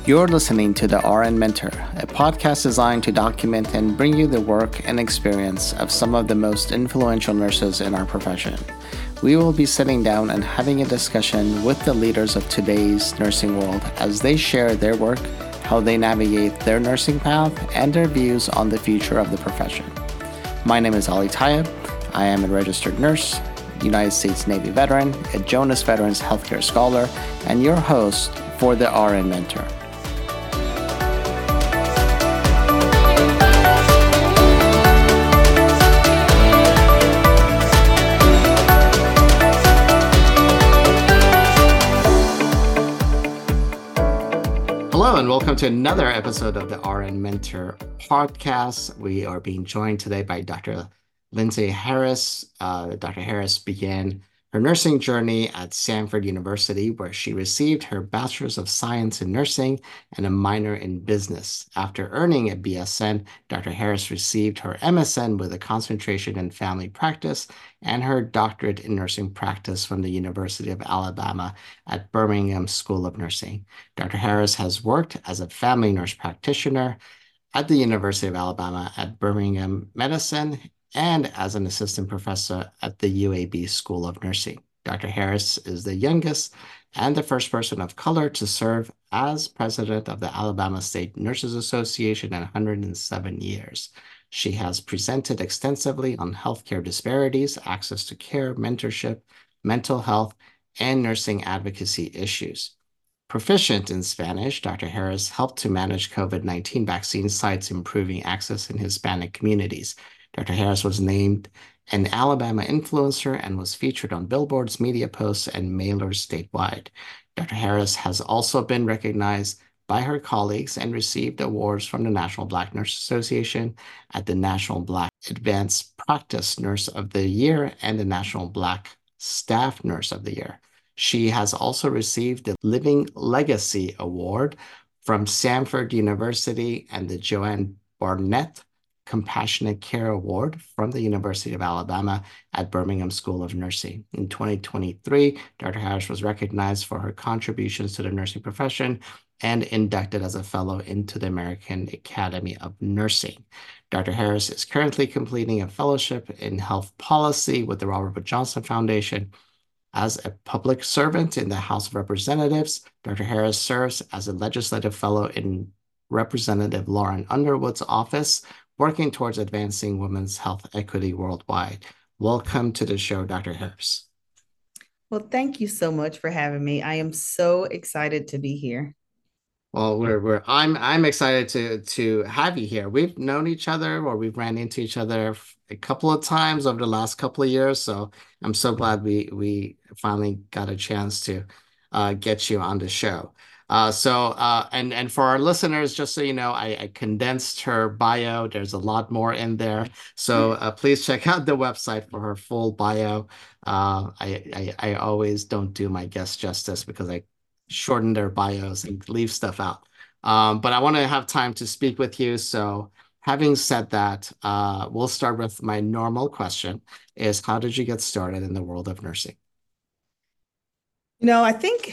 You're listening to the RN Mentor, a podcast designed to document and bring you the work and experience of some of the most influential nurses in our profession. We will be sitting down and having a discussion with the leaders of today's nursing world as they share their work, how they navigate their nursing path, and their views on the future of the profession. My name is Ali Tayeb. I am a registered nurse, United States Navy veteran, a Jonas Veterans Healthcare Scholar, and your host for the RN Mentor. Hello and welcome to another episode of the RN Mentor podcast. We are being joined today by Dr. Lindsay Harris. Dr. Harris began her nursing journey at Samford University, where she received her Bachelor's of Science in Nursing and a minor in business. After earning a BSN, Dr. Harris received her MSN with a concentration in family practice and her doctorate in nursing practice from the University of Alabama at Birmingham School of Nursing. Dr. Harris has worked as a family nurse practitioner at the University of Alabama at Birmingham Medicine and as an assistant professor at the UAB School of Nursing. Dr. Harris is the youngest and the first person of color to serve as president of the Alabama State Nurses Association in 107 years. She has presented extensively on healthcare disparities, access to care, mentorship, mental health, and nursing advocacy issues. Proficient in Spanish, Dr. Harris helped to manage COVID-19 vaccine sites, improving access in Hispanic communities. Dr. Harris was named an Alabama influencer and was featured on billboards, media posts, and mailers statewide. Dr. Harris has also been recognized by her colleagues and received awards from the National Black Nurse Association at the National Black Advanced Practice Nurse of the Year and the National Black Staff Nurse of the Year. She has also received the Living Legacy Award from Samford University and the Joanne Barnett Compassionate Care Award from the University of Alabama at Birmingham School of Nursing. In 2023, Dr. Harris was recognized for her contributions to the nursing profession and inducted as a fellow into the American Academy of Nursing. Dr. Harris is currently completing a fellowship in health policy with the Robert Wood Johnson Foundation. As a public servant in the House of Representatives, Dr. Harris serves as a legislative fellow in Representative Lauren Underwood's office, working towards advancing women's health equity worldwide. Welcome to the show, Dr. Harris. Well, thank you so much for having me. I am so excited to be here. Well, I'm excited to have you here. We've known each other, or we've ran into each other a couple of times over the last couple of years. So I'm so glad we finally got a chance to get you on the show. And for our listeners, just so you know, I condensed her bio. There's a lot more in there. So please check out the website for her full bio. I always don't do my guests justice because I shorten their bios and leave stuff out. But I want to have time to speak with you. So having said that, we'll start with my normal question is, how did you get started in the world of nursing? I think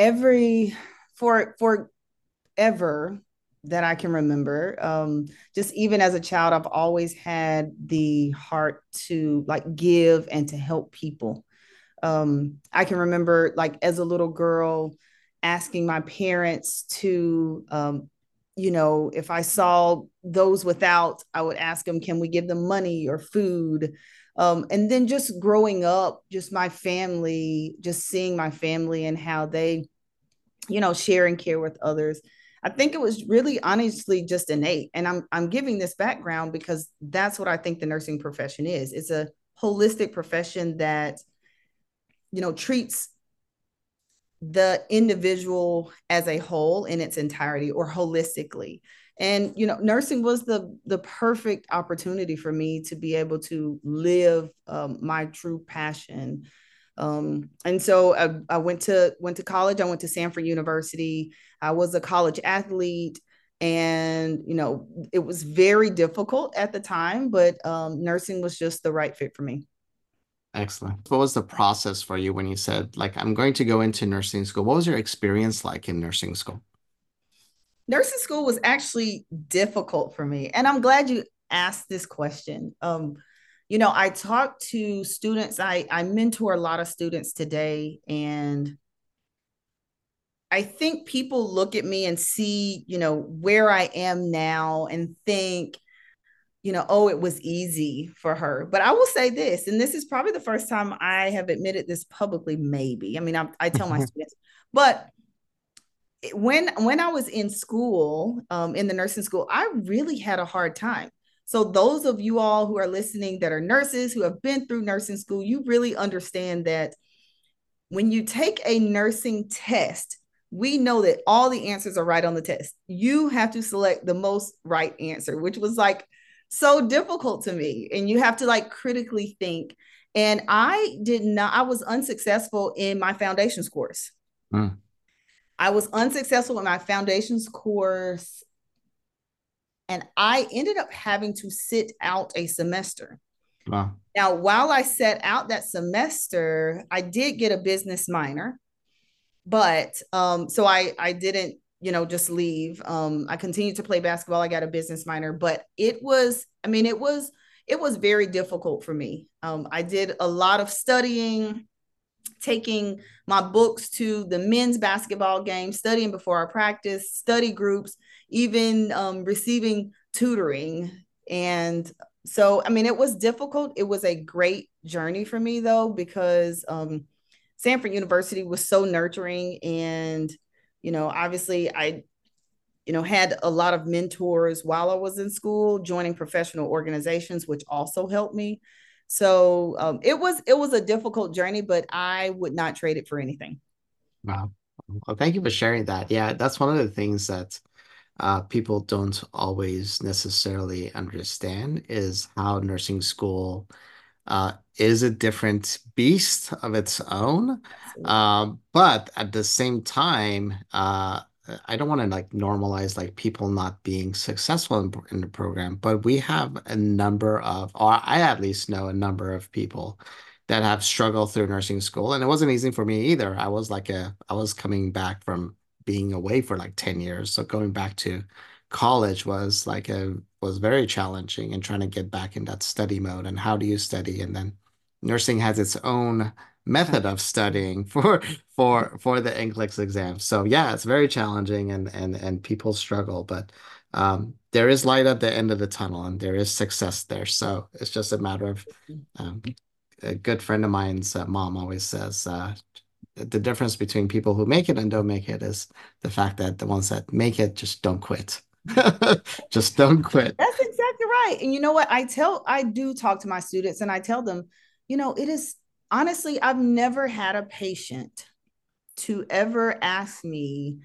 forever that I can remember, just even as a child, I've always had the heart to give and to help people. I can remember as a little girl asking my parents to, if I saw those without, I would ask them, can we give them money or food? And then just growing up, just my family, just seeing my family and how they, share and care with others. I think it was really honestly just innate. And I'm giving this background because that's what I think the nursing profession is. It's a holistic profession that, treats the individual as a whole in its entirety or holistically. And, nursing was the perfect opportunity for me to be able to live my true passion. And so I went to college. I went to Samford University. I was a college athlete, and, it was very difficult at the time, but nursing was just the right fit for me. Excellent. What was the process for you when you said, I'm going to go into nursing school? What was your experience like in nursing school? Nursing school was actually difficult for me. And I'm glad you asked this question. I talk to students, I mentor a lot of students today, and I think people look at me and see, where I am now and think, oh, it was easy for her. But I will say this, and this is probably the first time I have admitted this publicly, maybe. I mean, I tell my students, but when I was in school, in the nursing school, I really had a hard time. So those of you all who are listening that are nurses who have been through nursing school, you really understand that when you take a nursing test, we know that all the answers are right on the test. You have to select the most right answer, which was like so difficult to me. And you have to like critically think. And I was unsuccessful in my foundations course. Mm, I was unsuccessful in my foundations course, and I ended up having to sit out a semester. wow. Now, while I sat out that semester, I did get a business minor, but so I didn't, just leave. I continued to play basketball. I got a business minor, but it was very difficult for me. I did a lot of studying, taking my books to the men's basketball game, studying before our practice, study groups, even receiving tutoring. And so, it was difficult. It was a great journey for me, though, because Sanford University was so nurturing. And, obviously, I had a lot of mentors while I was in school, joining professional organizations, which also helped me. So it was a difficult journey, but I would not trade it for anything. Wow. Well, thank you for sharing that. Yeah, that's one of the things that people don't always necessarily understand is how nursing school is a different beast of its own. Absolutely. But at the same time, I don't want to like normalize like people not being successful in the program, but we have a number of, or I at least know a number of people that have struggled through nursing school, and it wasn't easy for me either. I was coming back from being away for like 10 years, so going back to college was very challenging and trying to get back in that study mode and how do you study and then nursing has its own method of studying for the NCLEX exam. So yeah, it's very challenging and people struggle, but there is light at the end of the tunnel and there is success there. So it's just a matter of um, a good friend of mine's mom always says the difference between people who make it and don't make it is the fact that the ones that make it just don't quit. Just don't quit. That's exactly right. And you know what? I do talk to my students and I tell them, it is honestly, I've never had a patient to ever ask me,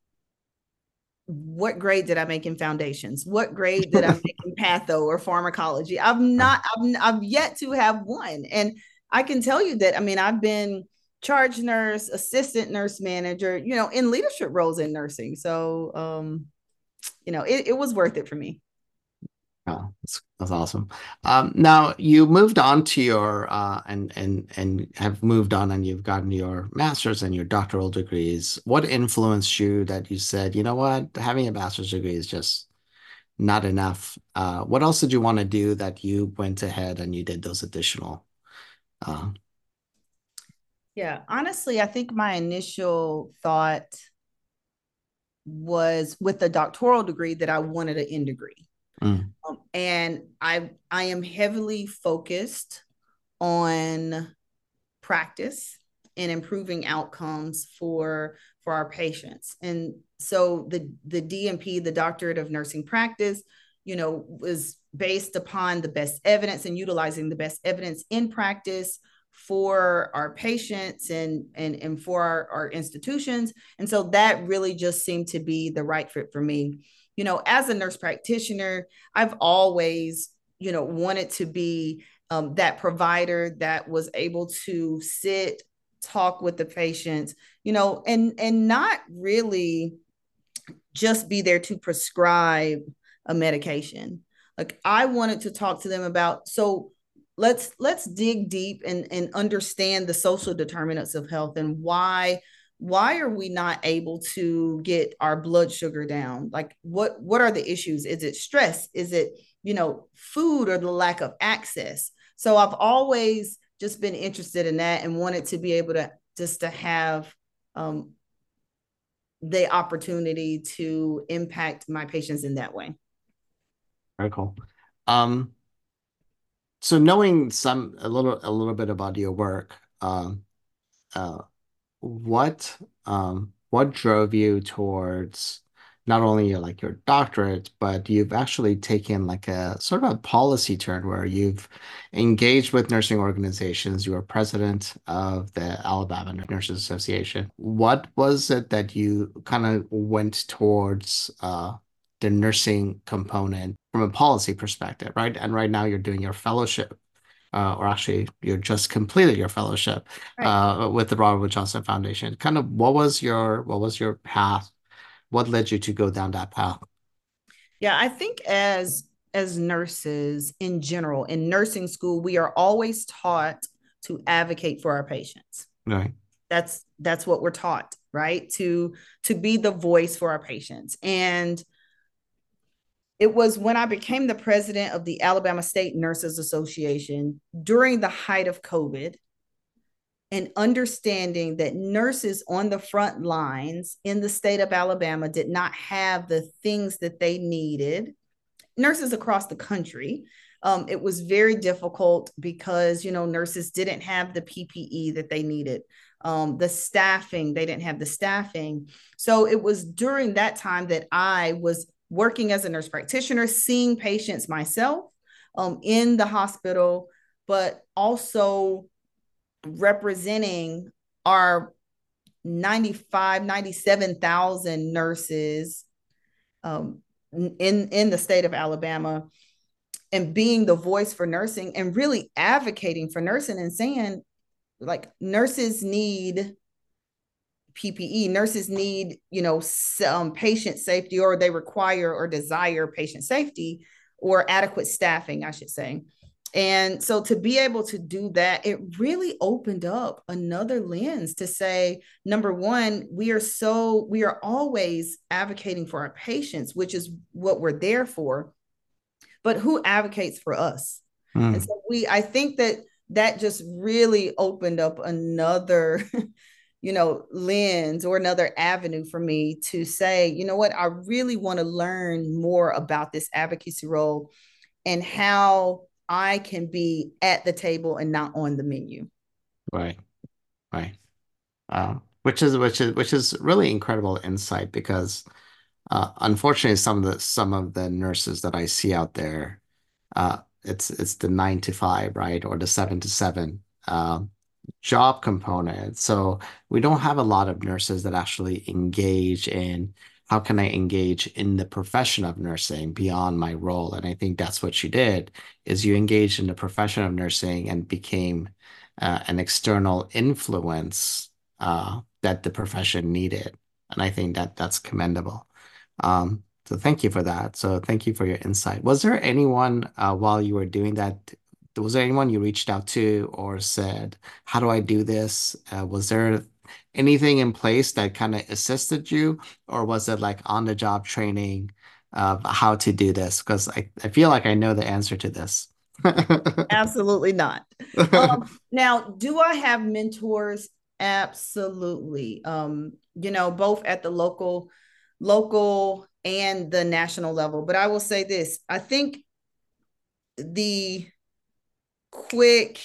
what grade did I make in foundations? What grade did I make in patho or pharmacology? I've yet to have one. And I can tell you that, I've been charge nurse, assistant nurse manager, in leadership roles in nursing. So, it was worth it for me. Oh, that's awesome. Now you moved on to your and have moved on and you've gotten your master's and your doctoral degrees. What influenced you that you said, you know what, having a master's degree is just not enough? What else did you want to do that you went ahead and you did those additional? Uh, Yeah, honestly, I think my initial thought was with the doctoral degree that I wanted an end degree. mm, And I am heavily focused on practice and improving outcomes for our patients. And so the DNP, the Doctorate of Nursing Practice, was based upon the best evidence and utilizing the best evidence in practice for our patients and for our institutions. And so that really just seemed to be the right fit for me. As a nurse practitioner, I've always, wanted to be that provider that was able to sit, talk with the patients, and not really just be there to prescribe a medication. Like I wanted to talk to them about, so let's dig deep and understand the social determinants of health and why why are we not able to get our blood sugar down? Like what are the issues? Is it stress? Is it, food or the lack of access? So I've always just been interested in that and wanted to be able to just to have um, the opportunity to impact my patients in that way. Very cool. Um, so knowing a little bit about your work, uh, what drove you towards not only like your doctorate, but you've actually taken like a sort of a policy turn where you've engaged with nursing organizations. You were president of the Alabama Nurses Association. What was it that you kind of went towards the nursing component from a policy perspective, right? And right now you're doing your fellowship or actually you just completed your fellowship Right. with the Robert Wood Johnson Foundation. Kind of what was your path? What led you to go down that path? Yeah, I think as nurses in general, in nursing school, we are always taught to advocate for our patients. Right. That's what we're taught, right? To be the voice for our patients. And it was when I became the president of the Alabama State Nurses Association during the height of COVID, and understanding that nurses on the front lines in the state of Alabama did not have the things that they needed. Nurses across the country. It was very difficult because, nurses didn't have the PPE that they needed. The staffing, they didn't have the staffing. So it was during that time that I was working as a nurse practitioner, seeing patients myself in the hospital, but also representing our 95, 97,000 nurses in the state of Alabama, and being the voice for nursing and really advocating for nursing and saying, like, nurses need PPE, nurses need, some patient safety, or they require or desire patient safety or adequate staffing, I should say. And so to be able to do that, it really opened up another lens to say, number one, we are always advocating for our patients, which is what we're there for, but who advocates for us? And Mm, so I think that just really opened up another lens or another avenue for me to say, you know what, I really want to learn more about this advocacy role and how I can be at the table and not on the menu. right. Right. Which is really incredible insight because unfortunately some of the nurses that I see out there it's the 9 to 5, right? Or the 7 to 7 job component. So we don't have a lot of nurses that actually engage in how can I engage in the profession of nursing beyond my role. And I think that's what you did is you engaged in the profession of nursing and became an external influence that the profession needed. And I think that that's commendable. So thank you for that. So thank you for your insight. Was there anyone while you were doing that, was there anyone you reached out to or said, how do I do this? Was there anything in place that kind of assisted you, or was it like on the job training of how to do this? Because I feel like I know the answer to this. Absolutely not. Now, do I have mentors? Absolutely. Both at the local and the national level. But I will say this, I think the quick,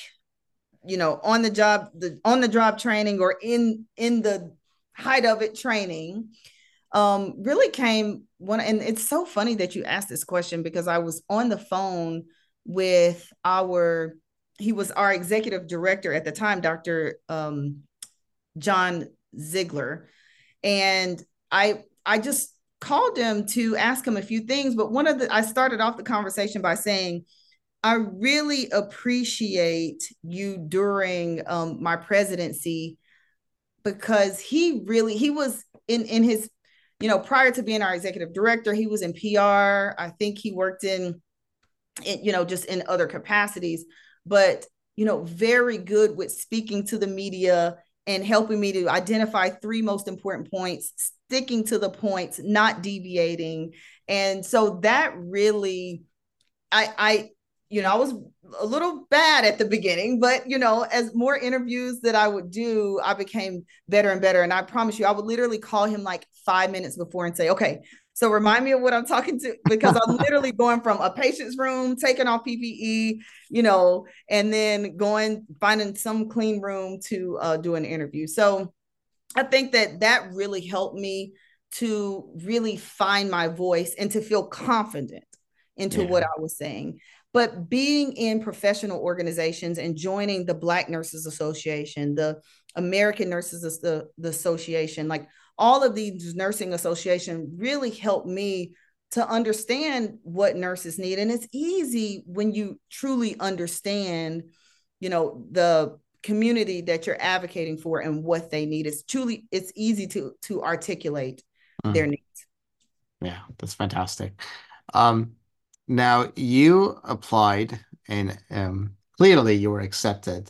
on the job training, or in the height of it training, really came one. And it's so funny that you asked this question because I was on the phone with he was our executive director at the time, Dr. John Ziegler. And I just called him to ask him a few things. But I started off the conversation by saying, I really appreciate you during my presidency, because he was in his, prior to being our executive director, he was in PR. I think he worked just in other capacities, but, very good with speaking to the media and helping me to identify three most important points, sticking to the points, not deviating. And so that really, I I was a little bad at the beginning, but as more interviews that I would do, I became better and better. And I promise you, I would literally call him like 5 minutes before and say, okay, so remind me of what I'm talking to, because I'm literally going from a patient's room, taking off PPE, and then finding some clean room to do an interview. So I think that really helped me to really find my voice and to feel confident into what Yeah. I was saying. But being in professional organizations and joining the Black Nurses Association, the American Nurses the Association, like all of these nursing associations really helped me to understand what nurses need. And it's easy when you truly understand, the community that you're advocating for and what they need. It's easy to articulate their Mm. needs. Yeah, that's fantastic. Um, Now you applied and clearly you were accepted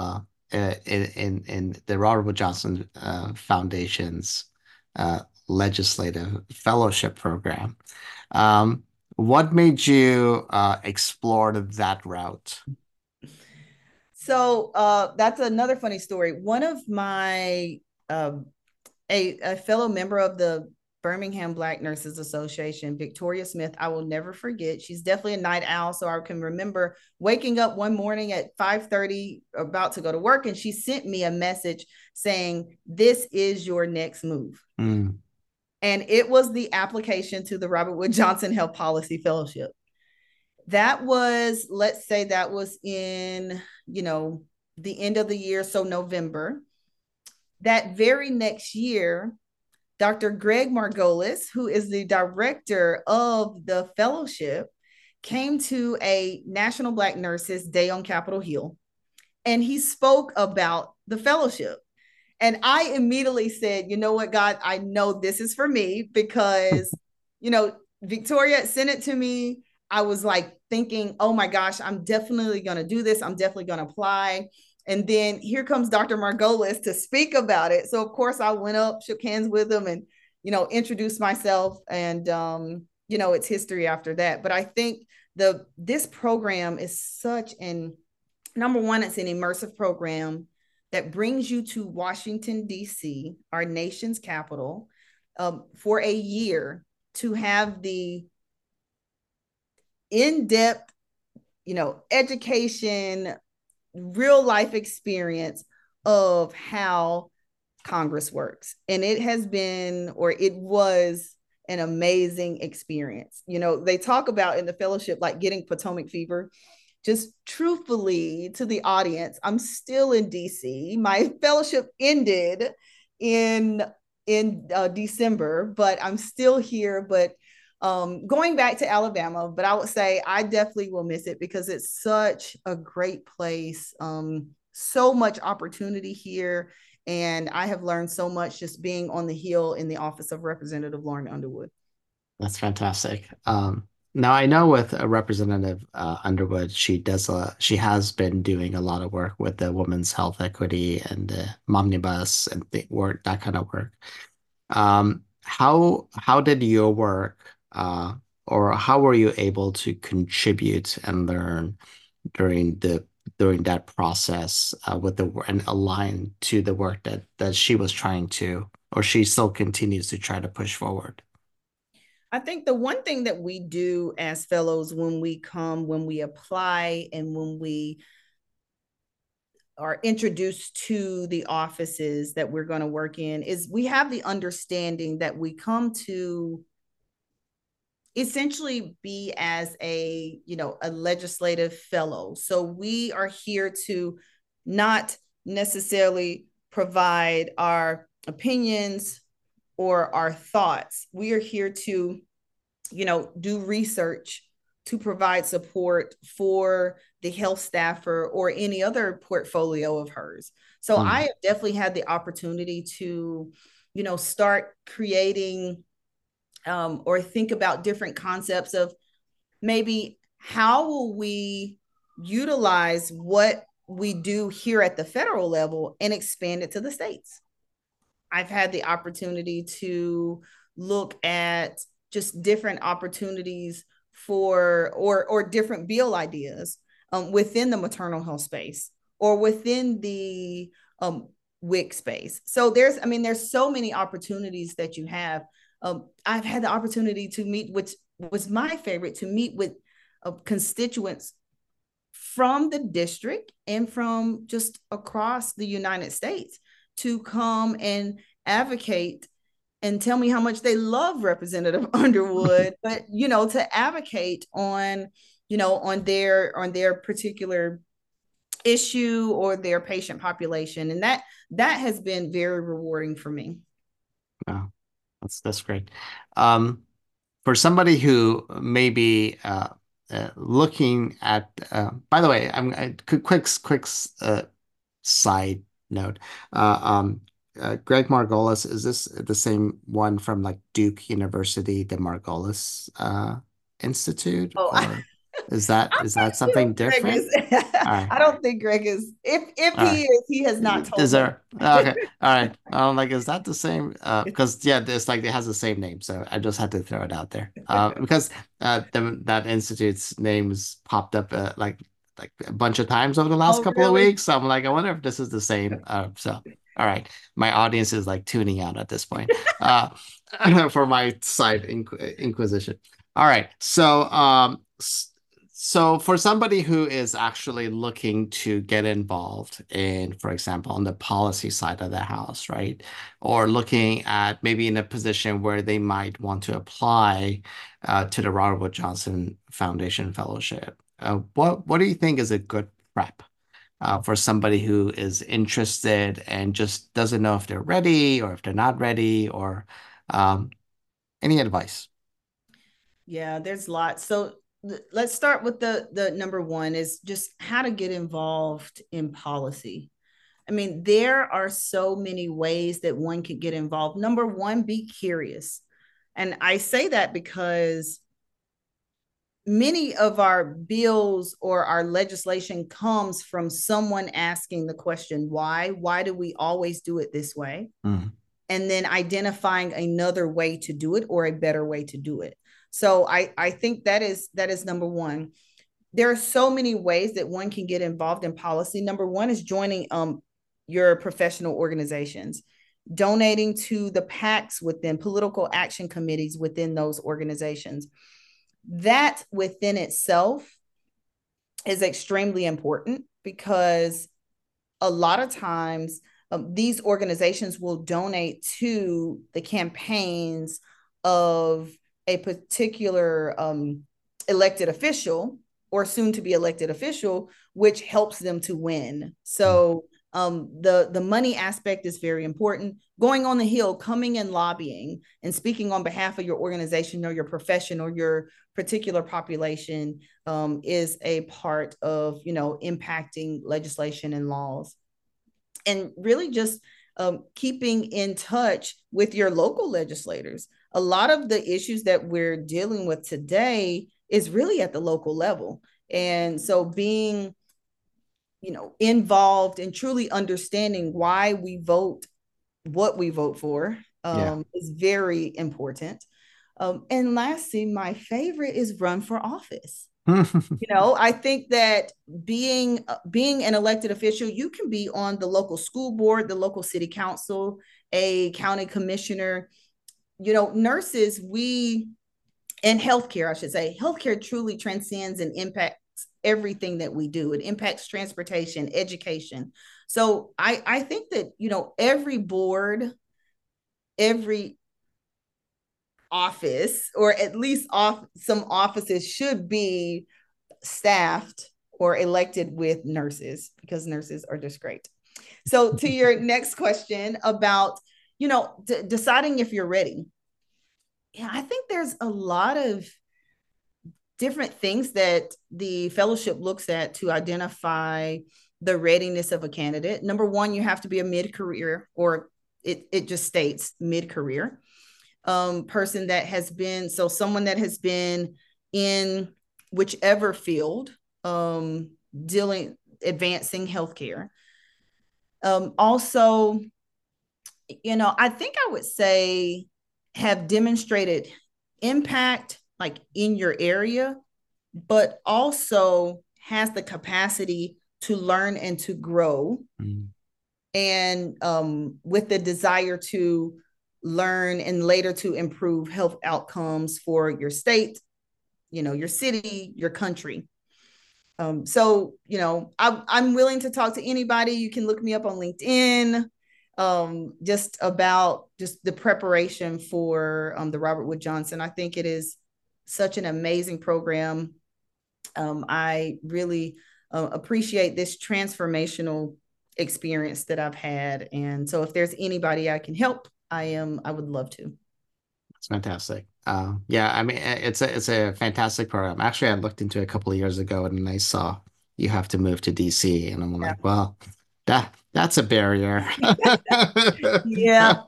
in the Robert Wood Johnson Foundation's legislative fellowship program. What made you explore that route? So that's another funny story. One of my uh, a fellow member of the Birmingham Black Nurses Association, Victoria Smith, I will never forget. She's definitely a night owl, so I can remember waking up one morning at 5:30, about to go to work, and she sent me a message saying, "This is your next move." Mm. And it was the application to the Robert Wood Johnson Health Policy Fellowship. That was, let's say that was in, the end of the year, so November. That very next year, Dr. Greg Margolis, who is the director of the fellowship, came to a National Black Nurses Day on Capitol Hill, and he spoke about the fellowship. And I immediately said, you know what, God, I know this is for me because, Victoria sent it to me. I was like thinking, oh my gosh, I'm definitely going to do this. I'm definitely going to apply. And then here comes Dr. Margolis to speak about it. So, of course, I went up, shook hands with him, and, introduced myself. And, it's history after that. But I think this program is such an, number one, it's an immersive program that brings you to Washington, D.C., our nation's capital, for a year to have the in-depth, education, real life experience of how Congress works. And it has been, or it was, an amazing experience. They talk about in the fellowship, like getting Potomac fever. Just truthfully to the audience, I'm still in DC. My fellowship ended in December, but I'm still here. But going back to Alabama, but I would say I definitely will miss it because it's such a great place. So much opportunity here. And I have learned so much just being on the Hill in the office of Representative Lauren Underwood. That's fantastic. Now I know with Representative Underwood, she has been doing a lot of work with the women's health equity and the Momnibus and the work, that kind of work. How did your work or how were you able to contribute and learn during that process with and align to the work that she was trying to, or she still continues to try to push forward? I think the one thing that we do as fellows when we come, when we apply, and when we are introduced to the offices that we're going to work in is we have the understanding that we come to essentially be as a legislative fellow. So we are here to not necessarily provide our opinions or our thoughts. We are here to do research to provide support for the health staffer or any other portfolio of hers. So I Mm. have definitely had the opportunity to, start creating or think about different concepts of maybe how will we utilize what we do here at the federal level and expand it to the states. I've had the opportunity to look at just different opportunities for or different bill ideas within the maternal health space or within the WIC space. So there's so many opportunities that you have. I've had the opportunity to meet, which was my favorite, to meet with constituents from the district and from just across the United States to come and advocate and tell me how much they love Representative Underwood, but to advocate on, on their particular issue or their patient population. And that has been very rewarding for me. Wow, that's great. For somebody who may be looking at, by the way, quick side note. Greg Margolis, is this the same one from like Duke University, the Margolis Institute, Oh, or is that something Greg different? is, All right. I don't think Greg is. If All he right. is, he has not told Is me. there? Okay. All right. I'm like, is that the same? Because yeah, it's like it has the same name, so I just had to throw it out there. Because that institute's names popped up like a bunch of times over the last Oh, couple of really? weeks. So I'm like, I wonder if this is the same. So all right, my audience is like tuning out at this point. For my side inquisition. All right. So for somebody who is actually looking to get involved in, for example, on the policy side of the house, right? Or looking at maybe in a position where they might want to apply to the Robert Wood Johnson Foundation Fellowship, what do you think is a good prep for somebody who is interested and just doesn't know if they're ready or if they're not ready, or um, any advice? Yeah, there's lots. So let's start with the number one is just how to get involved in policy. I mean, there are so many ways that one could get involved. Number one, be curious. And I say that because many of our bills or our legislation comes from someone asking the question, why do we always do it this way? Mm. And then identifying another way to do it or a better way to do it. So I think that is number one. There are so many ways that one can get involved in policy. Number one is joining your professional organizations, donating to the PACs within political action committees within those organizations. That within itself is extremely important because a lot of times these organizations will donate to the campaigns of a particular elected official or soon to be elected official, which helps them to win. So the money aspect is very important. Going on the Hill, coming and lobbying and speaking on behalf of your organization or your profession or your particular population is a part of impacting legislation and laws. And really just keeping in touch with your local legislators. A lot of the issues that we're dealing with today is really at the local level. And so being involved and truly understanding why we vote what we vote for Yeah. is very important. And lastly, my favorite is run for office. I think that being an elected official, you can be on the local school board, the local city council, a county commissioner. Nurses, and healthcare, I should say, healthcare truly transcends and impacts everything that we do. It impacts transportation, education. So I think that every board, every office, or at least some offices should be staffed or elected with nurses because nurses are just great. So to your next question about, deciding if you're ready. Yeah, I think there's a lot of different things that the fellowship looks at to identify the readiness of a candidate. Number one, you have to be a mid-career, or it just states mid-career person that has been, so someone that has been in whichever field dealing advancing healthcare. Also, I think I would say have demonstrated impact like in your area, but also has the capacity to learn and to grow, Mm. and with the desire to learn and later to improve health outcomes for your state, your city, your country. So, I'm willing to talk to anybody. You can look me up on LinkedIn, just about just the preparation for the Robert Wood Johnson. I think it is such an amazing program. I really appreciate this transformational experience that I've had. And so if there's anybody I can help, I would love to. It's fantastic. Yeah, I mean, it's a fantastic program. Actually, I looked into it a couple of years ago and I saw you have to move to DC, and I'm Yeah. like, well, that's a barrier. Yeah.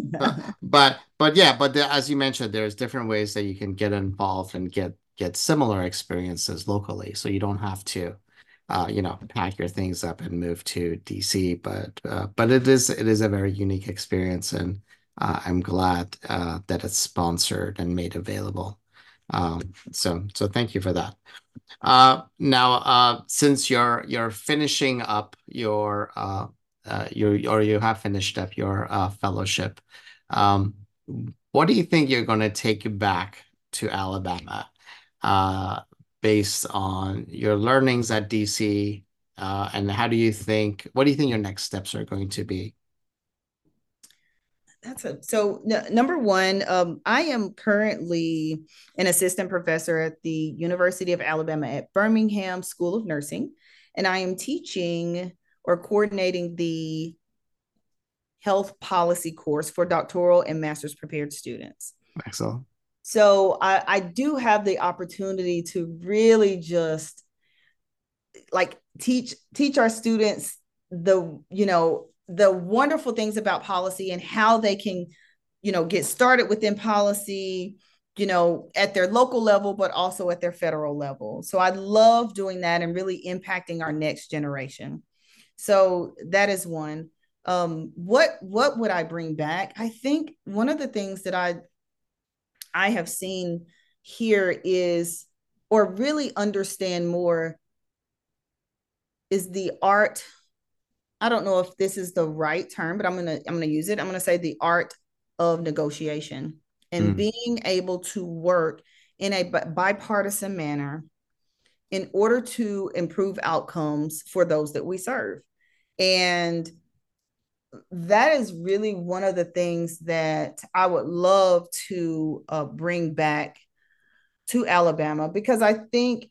As you mentioned, there's different ways that you can get involved and get similar experiences locally, so you don't have to, pack your things up and move to DC. But it is a very unique experience, and I'm glad that it's sponsored and made available. So thank you for that. Now, since you're finishing up you have finished up your fellowship, um, what do you think you're going to take back to Alabama, uh, based on your learnings at DC, and what do you think your next steps are going to be? Number one, I am currently an assistant professor at the University of Alabama at Birmingham School of Nursing, and I am teaching or coordinating the health policy course for doctoral and master's prepared students. Excellent. So I do have the opportunity to really just like teach our students the wonderful things about policy and how they can get started within policy at their local level, but also at their federal level. So I love doing that and really impacting our next generation. So that is one. What would I bring back? I think one of the things that I have seen here is, or really understand more, is the art. I don't know if this is the right term, but I'm gonna use it. I'm gonna say the art of negotiation and Mm. being able to work in a bipartisan manner in order to improve outcomes for those that we serve. And that is really one of the things that I would love to bring back to Alabama, because I think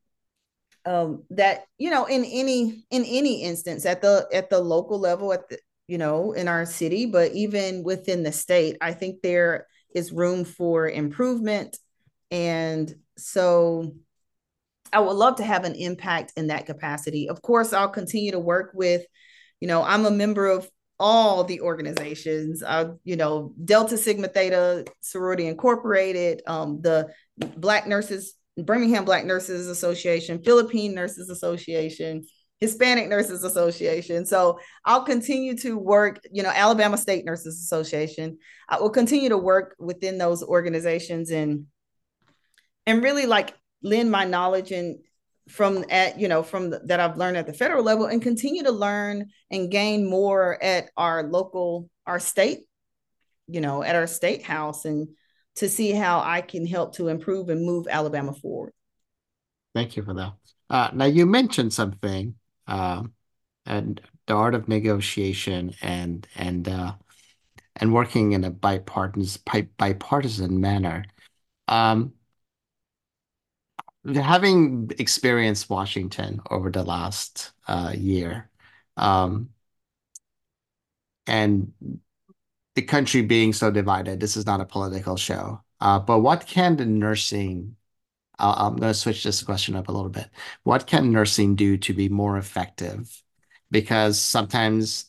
that in any instance at the local level, at the in our city, but even within the state, I think there is room for improvement. And so I would love to have an impact in that capacity. Of course, I'll continue to work with, I'm a member of all the organizations, Delta Sigma Theta Sorority Incorporated, the Black Nurses, Birmingham Black Nurses Association, Philippine Nurses Association, Hispanic Nurses Association. So I'll continue to work, Alabama State Nurses Association. I will continue to work within those organizations and really like lend my knowledge and that I've learned at the federal level, and continue to learn and gain more at our state, at our state house, and to see how I can help to improve and move Alabama forward. Thank you for that. Now you mentioned something, um, and the art of negotiation and working in a bipartisan manner. Um, Having experienced Washington over the last year, um, and the country being so divided, this is not a political show. But what can the nursing I'm going to switch this question up a little bit. What can nursing do to be more effective? Because sometimes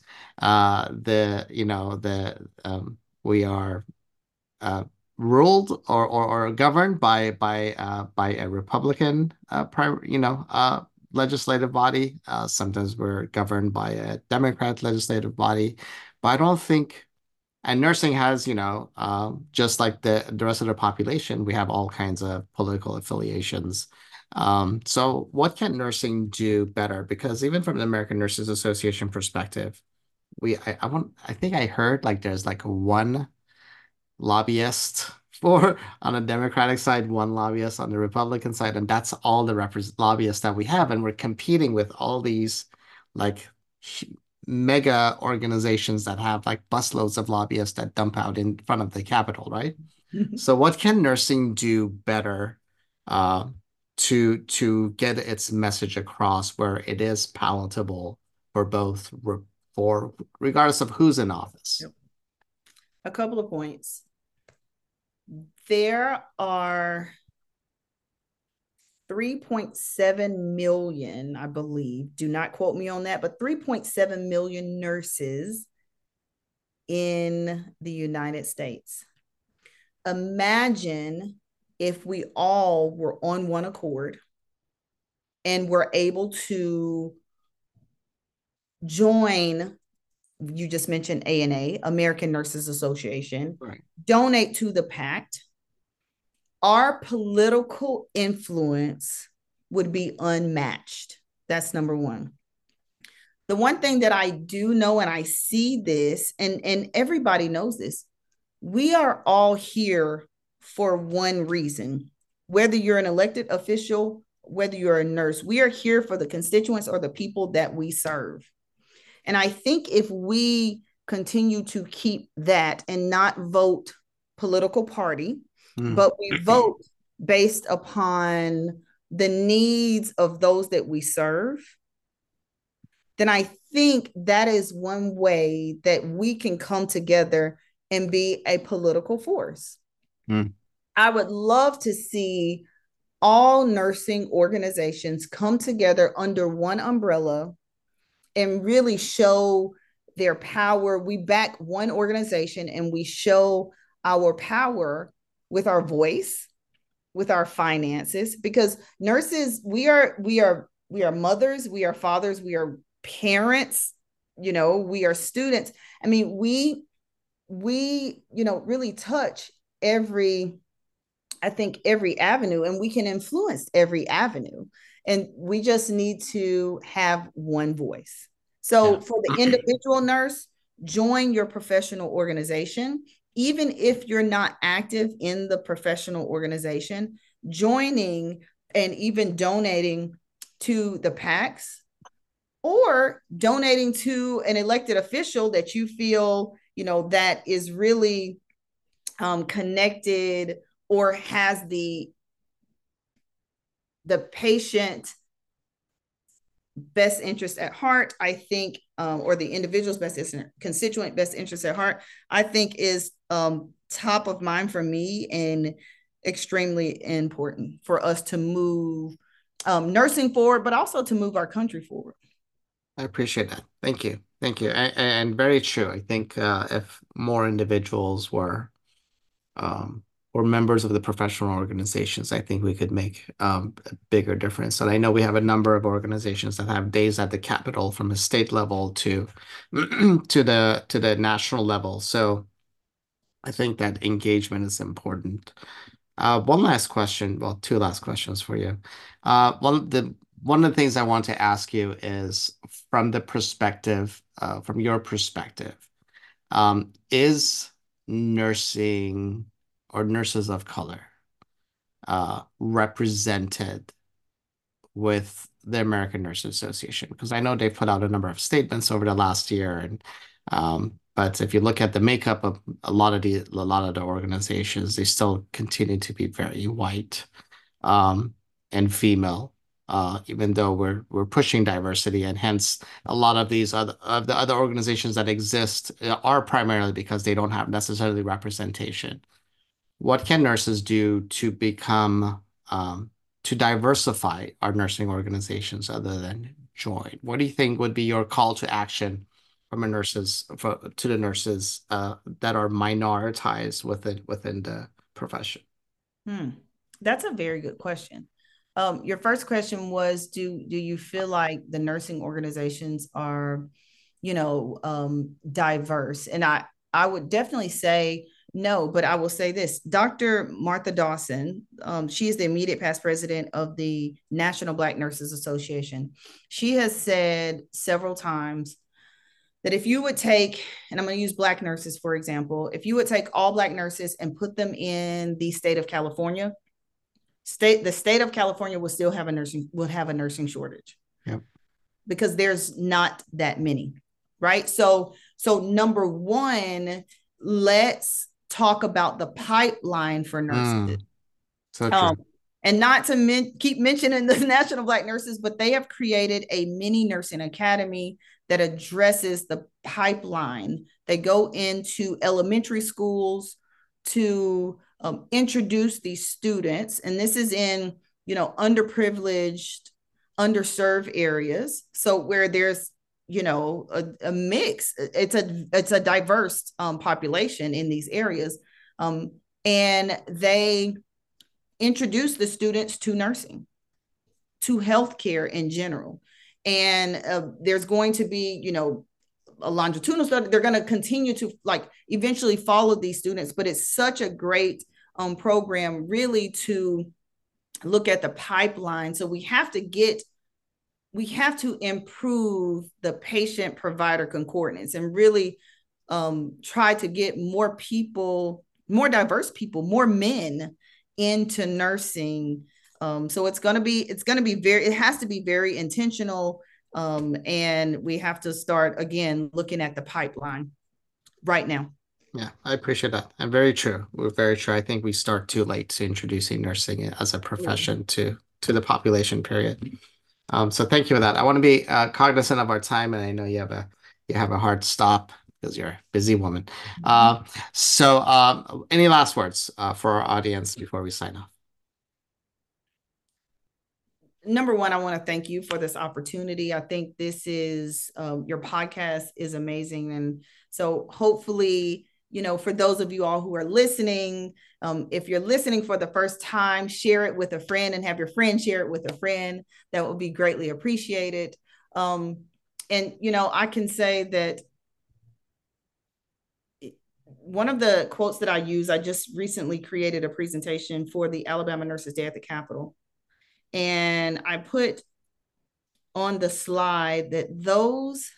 we are uh, ruled or governed by a Republican legislative body. Sometimes we're governed by a Democrat legislative body, but I don't think. And nursing has, just like the rest of the population, we have all kinds of political affiliations. So what can nursing do better? Because even from the American Nurses Association perspective, I think I heard like there's like one lobbyist for on the Democratic side, one lobbyist on the Republican side, and that's all the lobbyists that we have, and we're competing with all these like mega organizations that have like busloads of lobbyists that dump out in front of the Capitol, right? So what can nursing do better uh, to get its message across where it is palatable for both for regardless of who's in office? Yep. A couple of points. There are 3.7 million, I believe, do not quote me on that, but 3.7 million nurses in the United States. Imagine if we all were on one accord and were able to join, you just mentioned ANA, American Nurses Association, Right. donate to the PACT, our political influence would be unmatched. That's number one. The one thing that I do know, and I see this, and everybody knows this, we are all here for one reason. Whether you're an elected official, whether you're a nurse, we are here for the constituents or the people that we serve. And I think if we continue to keep that and not vote political party, but we vote based upon the needs of those that we serve, then I think that is one way that we can come together and be a political force. Mm. I would love to see all nursing organizations come together under one umbrella and really show their power. We back one organization and we show our power with our voice, with our finances, because nurses, we are mothers, we are fathers, we are parents, we are students. I mean, we really touch every, I think, every avenue, and we can influence every avenue. And we just need to have one voice. So Yeah. for the individual nurse, join your professional organization. Even if you're not active in the professional organization, joining and even donating to the PACs or donating to an elected official that you feel, that is really connected or has the patient best interest at heart, I think, or the individual's best interest, constituent best interest at heart, I think is top of mind for me and extremely important for us to move nursing forward, but also to move our country forward. I appreciate that. Thank you. Thank you. And very true. I think if more individuals um, were members of the professional organizations, I think we could make a bigger difference. And I know we have a number of organizations that have days at the Capitol from the state level to to the national level. So I think that engagement is important. One last question, well, two last questions for you. One of the things I want to ask you is from your perspective, is nursing or nurses of color represented with the American Nurses Association? Because I know they've put out a number of statements over the last year, and but if you look at the makeup of a lot of the organizations, they still continue to be very white and female. Even though we're pushing diversity, and hence a lot of these other organizations that exist are primarily because they don't have necessarily representation. What can nurses do to become to diversify our nursing organizations other than join? What do you think would be your call to action from to the nurses that are minoritized within the profession? That's a very good question. Your first question was, do you feel like the nursing organizations are, diverse? And I would definitely say no, but I will say this: Dr. Martha Dawson, she is the immediate past president of the National Black Nurses Association. She has said several times that if you would take, and I'm going to use Black nurses for example, if you would take all Black nurses and put them in the state of California, the state of California will still have a nursing shortage. Yep. Because there's not that many, right? So number one, let's talk about the pipeline for nurses. So true. And not to keep mentioning the National Black Nurses, but they have created a mini nursing academy that addresses the pipeline. They go into elementary schools to introduce these students, and this is in underprivileged, underserved areas. So where there's a mix, it's a diverse population in these areas, and they introduce the students to nursing, to healthcare in general. And there's going to be, a longitudinal study. They're going to continue to eventually follow these students, but it's such a great program really to look at the pipeline. So we have to improve the patient provider concordance and really try to get more people, more diverse people, more men into nursing. So it has to be very intentional. And we have to start again looking at the pipeline right now. Yeah, I appreciate that. And very true. We're very true. I think we start too late to introducing nursing as a profession to the population, period. So thank you for that. I want to be cognizant of our time, and I know you have a hard stop because you're a busy woman. So any last words for our audience before we sign off? Number one, I want to thank you for this opportunity. I think this is your podcast is amazing. And so hopefully, for those of you all who are listening, if you're listening for the first time, share it with a friend and have your friend share it with a friend. That would be greatly appreciated. And, I can say that one of the quotes that I use, I just recently created a presentation for the Alabama Nurses Day at the Capitol. And I put on the slide that those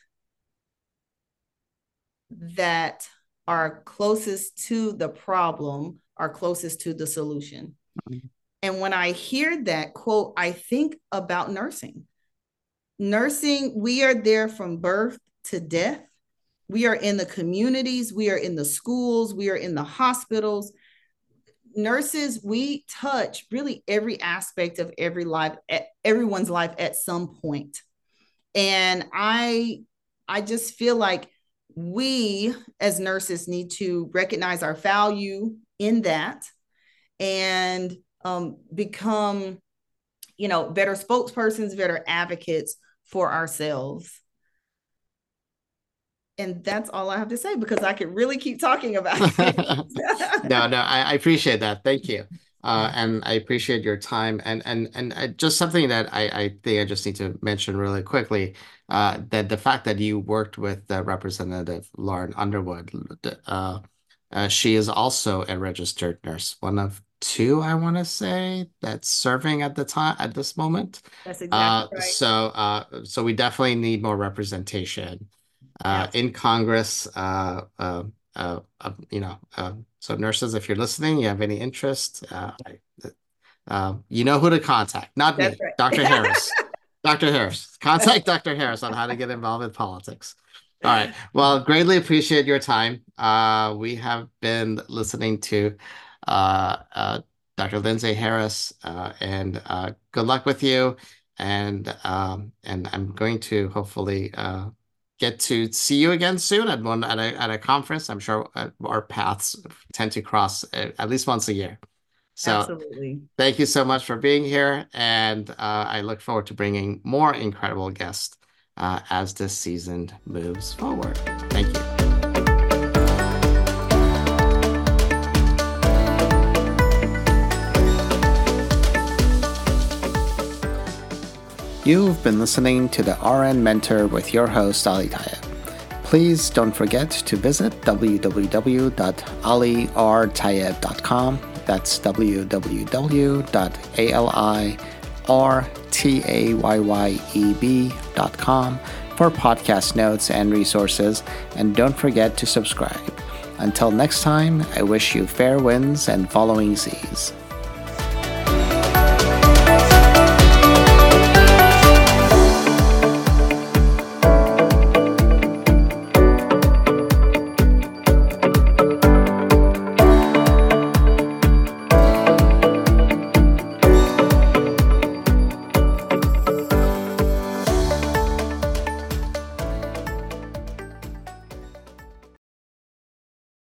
that are closest to the problem are closest to the solution. Mm-hmm. And when I hear that quote, I think about nursing. Nursing, we are there from birth to death. We are in the communities, we are in the schools, we are in the hospitals. Nurses, we touch really every aspect of everyone's life at some point. And I just feel like we as nurses need to recognize our value in that and become, better spokespersons, better advocates for ourselves. And that's all I have to say because I could really keep talking about it. No, I appreciate that. Thank you. And I appreciate your time. And just something that I think I just need to mention really quickly, that the fact that you worked with Representative Lauren Underwood, she is also a registered nurse, one of two, I want to say, that's serving at this moment. That's exactly right. So we definitely need more representation in Congress. So nurses, if you're listening, you have any interest, you know who to contact. Not me, right. Dr. Harris. Dr. Harris. Contact Dr. Harris on how to get involved in politics. All right. Well, greatly appreciate your time. We have been listening to Dr. Lindsay Harris, and good luck with you. And I'm going to hopefully get to see you again soon at a conference. I'm sure our paths tend to cross at least once a year. So absolutely. Thank you so much for being here. And I look forward to bringing more incredible guests as this season moves forward. Thank you. You've been listening to the RN Mentor with your host, Ali Tayeb. Please don't forget to visit www.alirtayeb.com. That's www.alirtayeb.com for podcast notes and resources, and don't forget to subscribe. Until next time, I wish you fair winds and following seas.